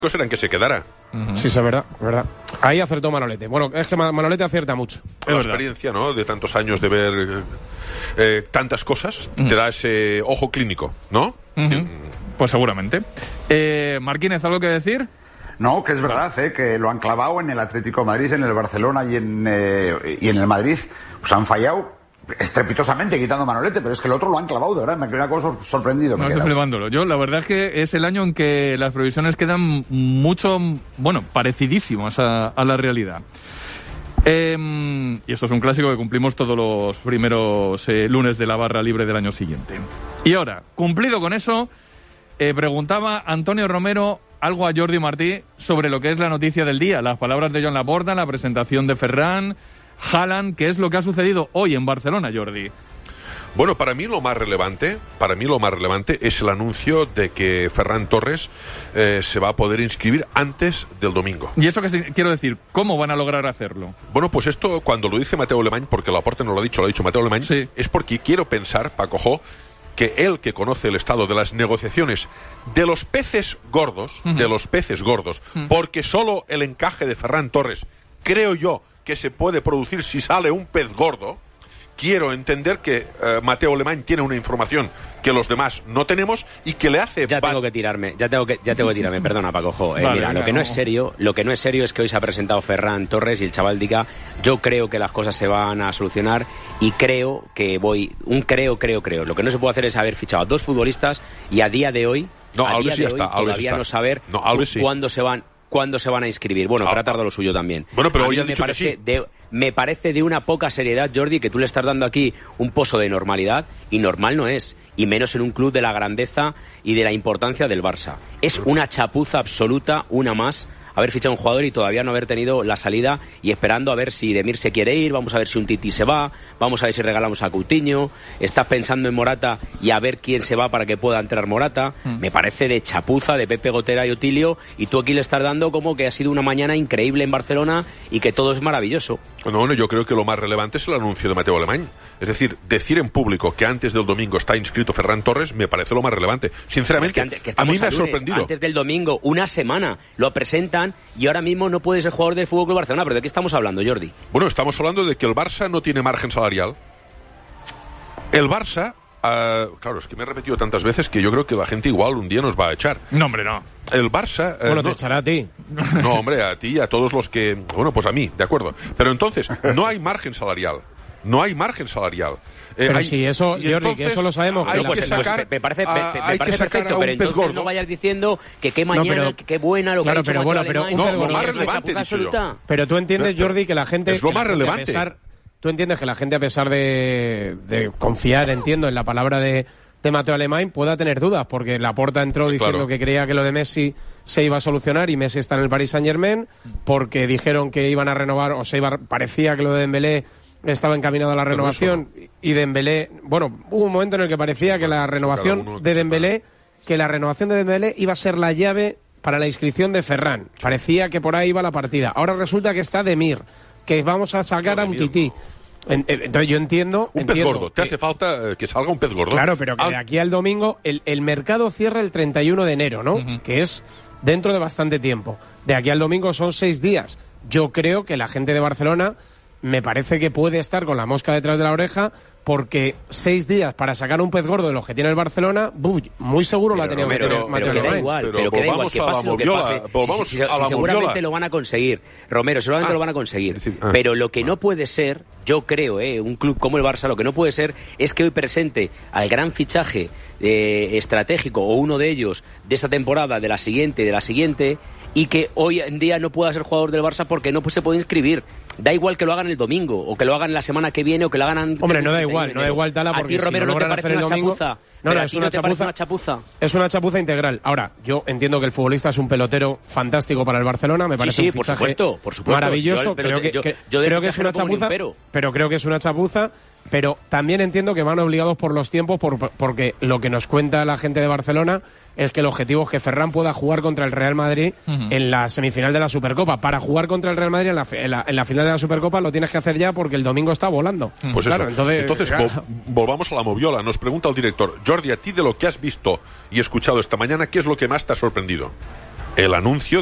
era en que se quedara. Sí, es verdad. Ahí acertó Manolete. Bueno, es que Manolete acierta mucho. La experiencia, ¿no?, de tantos años de ver tantas cosas, te da ese ojo clínico, ¿no? Pues seguramente. Marquínez, ¿algo que decir? No, que es verdad, que lo han clavado en el Atlético de Madrid, en el Barcelona y en el Madrid. Pues han fallado estrepitosamente quitando Manolete, pero es que el otro lo han clavado, de verdad. Me quedé una cosa sorprendido. No, estoy flipándolo. Yo, la verdad es que es el año en que las previsiones quedan mucho, parecidísimas a la realidad. Y esto es un clásico que cumplimos todos los primeros lunes de la barra libre del año siguiente. Y ahora, cumplido con eso, preguntaba Antonio Romero algo a Jordi Martí sobre lo que es la noticia del día, las palabras de Joan Laporta, la presentación de Ferran, Haaland, ¿qué es lo que ha sucedido hoy en Barcelona, Jordi? Bueno, para mí lo más relevante es el anuncio de que Ferran Torres se va a poder inscribir antes del domingo. ¿Y eso qué quiero decir? ¿Cómo van a lograr hacerlo? Bueno, pues esto cuando lo dice Mateu Alemany, porque Laporta no lo ha dicho Mateu Alemany, sí, es porque quiero pensar, Paco Jo, que él, que conoce el estado de las negociaciones de los peces gordos, porque solo el encaje de Ferran Torres, creo yo, que se puede producir si sale un pez gordo. Quiero entender que Mateu Alemany tiene una información que los demás no tenemos y que le hace... Ya tengo que tirarme, perdona, Paco Jo. Vale, mira, lo que no es serio es que hoy se ha presentado Ferran Torres y el chaval diga, yo creo que las cosas se van a solucionar y creo que creo. Lo que no se puede hacer es haber fichado a dos futbolistas y a día de hoy, todavía no saber cuándo se van a inscribir. Bueno, habrá tardado lo suyo también. Bueno, pero hoy ha dicho que sí. Me parece de una poca seriedad, Jordi, que tú le estás dando aquí un pozo de normalidad, y normal no es, y menos en un club de la grandeza y de la importancia del Barça. Es una chapuza absoluta, una más, haber fichado un jugador y todavía no haber tenido la salida, y esperando a ver si Demir se quiere ir, vamos a ver si un Titi se va, vamos a ver si regalamos a Coutinho, estás pensando en Morata y a ver quién se va para que pueda entrar Morata. Me parece de chapuza de Pepe Gotera y Otilio, y tú aquí le estás dando como que ha sido una mañana increíble en Barcelona y que todo es maravilloso. Bueno, yo creo que lo más relevante es el anuncio de Mateu Alemany. Es decir, decir en público que antes del domingo está inscrito Ferran Torres me parece lo más relevante. Sinceramente, a mí me ha sorprendido. Antes del domingo, una semana, lo presentan y ahora mismo no puede ser jugador del FC Barcelona. ¿Pero de qué estamos hablando, Jordi? Bueno, estamos hablando de que el Barça no tiene margen salarial. El Barça... claro, es que me he repetido tantas veces que yo creo que la gente igual un día nos va a echar. No, hombre, no. El Barça... bueno, te echará a ti. No, hombre, a ti y a todos los que... Bueno, pues a mí, de acuerdo. Pero entonces, no hay margen salarial. Pero si eso, Jordi, entonces, que eso lo sabemos. Me parece perfecto, pero entonces gordo. No vayas diciendo que qué mañana, que qué buena lo que ha hecho Mateu Alemany. Lo más relevante, pero tú entiendes, Jordi, que la gente... Es lo más relevante. Tú entiendes que la gente, a pesar de confiar, entiendo, en la palabra de Mateu Alemany, pueda tener dudas, porque Laporta entró diciendo que creía que lo de Messi se iba a solucionar y Messi está en el Paris Saint-Germain, porque dijeron que iban a renovar, parecía que lo de Dembélé estaba encaminado a la renovación, y Dembélé, bueno, hubo un momento en el que parecía que la renovación de Dembélé iba a ser la llave para la inscripción de Ferran. Parecía que por ahí iba la partida. Ahora resulta que está Demir, que vamos a sacar a un Tití. Entonces yo entiendo... Un pez gordo. ¿Te hace falta que salga un pez gordo? Claro, pero que de aquí al domingo... El mercado cierra el 31 de enero, ¿no? Que es dentro de bastante tiempo. De aquí al domingo son 6 días. Yo creo que la gente de Barcelona me parece que puede estar con la mosca detrás de la oreja, porque 6 días para sacar un pez gordo de los que tiene el Barcelona, muy seguro lo ha tenido Mateu Alemany. Pero queda igual, que pase lo que pase. Si seguramente lo van a conseguir, Romero, seguramente lo van a conseguir. Pero lo que no puede ser, yo creo, un club como el Barça, lo que no puede ser es que hoy presente al gran fichaje estratégico, o uno de ellos, de esta temporada, de la siguiente, y que hoy en día no pueda ser jugador del Barça porque no se puede inscribir. Da igual que lo hagan el domingo, o que lo hagan la semana que viene, o que lo hagan... Hombre, no da igual, Tala, porque a ti, Romero, si ¿no te parece una chapuza? No, es una chapuza. Es una chapuza integral. Ahora, yo entiendo que el futbolista es un pelotero fantástico para el Barcelona, me parece un fichaje por supuesto. maravilloso. Creo que es una chapuza, pero creo que es una chapuza. Pero también entiendo que van obligados por los tiempos, porque lo que nos cuenta la gente de Barcelona es que el objetivo es que Ferran pueda jugar contra el Real Madrid en la semifinal de la Supercopa. Para jugar contra el Real Madrid en la final de la Supercopa lo tienes que hacer ya, porque el domingo está volando. Pues claro, entonces volvamos a la moviola. Nos pregunta el director: Jordi, a ti, de lo que has visto y escuchado esta mañana, ¿qué es lo que más te ha sorprendido? el anuncio